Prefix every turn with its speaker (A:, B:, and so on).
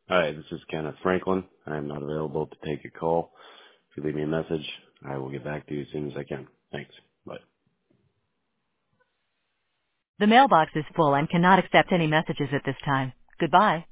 A: Hi, this is Kenneth Franklin. I am not available to take a call. If you leave me a message, I will get back to you as soon as I can. Thanks. Bye.
B: The mailbox is full and cannot accept any messages at this time. Goodbye.